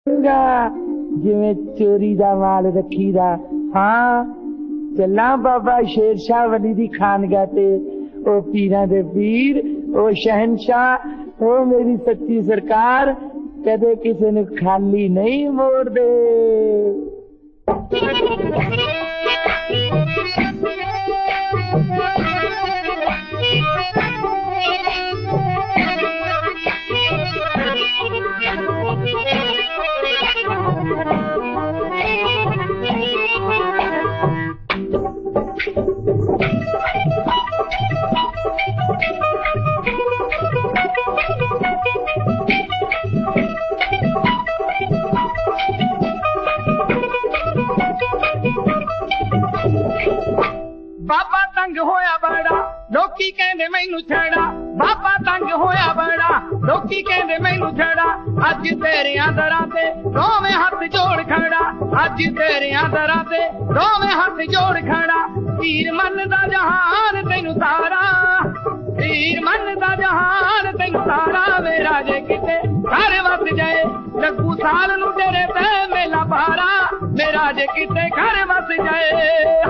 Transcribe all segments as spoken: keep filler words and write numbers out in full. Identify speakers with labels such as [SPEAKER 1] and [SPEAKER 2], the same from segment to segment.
[SPEAKER 1] जिवें चोरी दा माल रखी दा। हाँ चला बाबा शेर शाह वली दी खानगा ते ओ पीरां दे पीर ओ शहनशाह ओ मेरी सच्ची सरकार कदे किसी ने खाली नहीं मोड़ दे।
[SPEAKER 2] बाबा तंग होया बड़ा लोकी कहंदे मैनू छड़ा। बाबा तंग होया बड़ा लोकी कहंदे मैनू छड़ा। अज तेरियां दरां ते दोवें हथ जोड़ खड़ा। अज तेरियां दरां ते दोवें हथ जोड़ खड़ा। पीर मनदा जहान तैनू सारा। पीर मनदा जहान तैनू सारा। मेरा जे किते घर वस जाए लगू साल नू तेरे ते मेला पारा। मेरा जे किते घर वस जाए।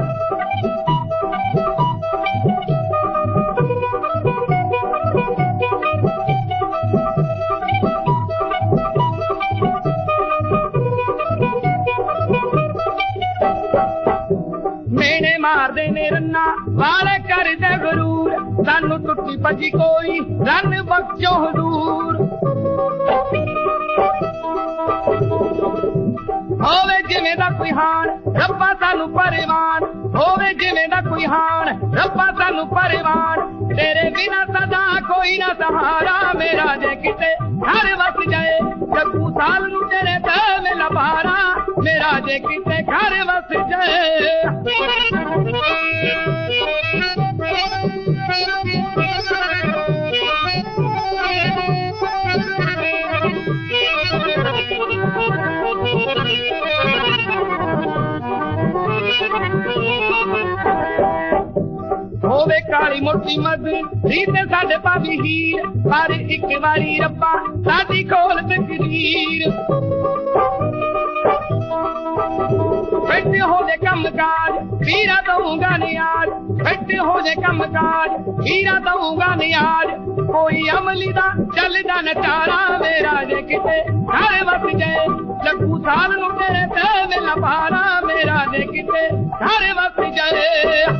[SPEAKER 2] मेने मार दे ने रन्ना वाले कर दे गरूर। सानू टुटी भजी कोई रन बख्शो हजूर। होवे जिवें दा कोई हान रब्बा सानू परवान। होवे जिवें दा कोई हान रब्बा सानू परवान। तेरे बिना सदा कोई ना सहारा। मेरा जे किते घर वस जाए जगू साल नू तेरे ते मेला पारा। मेरा जे किते घर वस जाए। होवे काली मोटी मद रीते साडे भाभी हीर। पर एक बारी रब्बा साडी खोल तकदीर। बैठे हो जे कम काज पीरा दूंगा नियाज। बैठे हो जे कम काज पीरा दूंगा नियाज। कोई अमली दा चलदा नचारा। मेरा जे किते घर वस जाए लगू साल नू तेरे ते मेला पारा। मेरा जे किते घर वस जाए।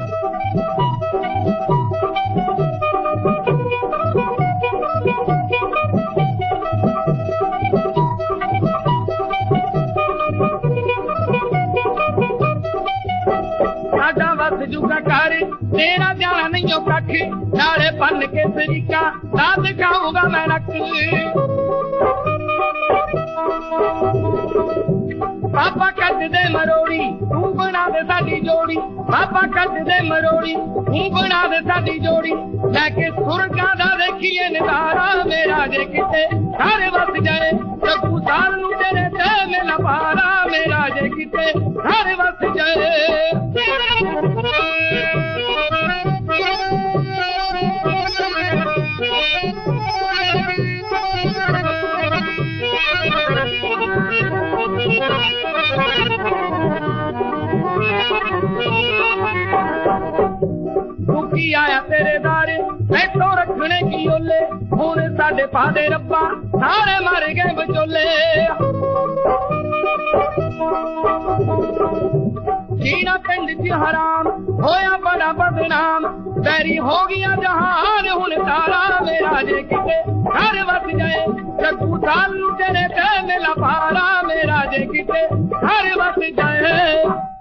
[SPEAKER 2] साडा वस जुगा कर तेरा जाना नहीं हो कख। नाले बन के तरीका ना दिखाऊंगा मैं नक। बाबा कट दे मरोड़ी तू बना दे साडी जोड़ी। बाबा कट दे मरोड़ी तू बना दे साडी जोड़ी। लैके सुरगा दा देखिए नजारा। मेरा जे किते घर वस जाए जगू साल नू तेरे ते मेला पारा। मेरा जे किते घर वस जाए। दुखी आया तेरे दारे बैठो रखने की ओले। हुण साडे पादे रब्बा सारे मर गए बचोले। जीना पिंड च हराम होया बड़ा बदनाम। बैरी हो गया जहान हुण सारा। मेरा जे किते घर वस जाए जगू साल नू तेरे ते मेला पारा। मेरा जे किते घर वस जाए।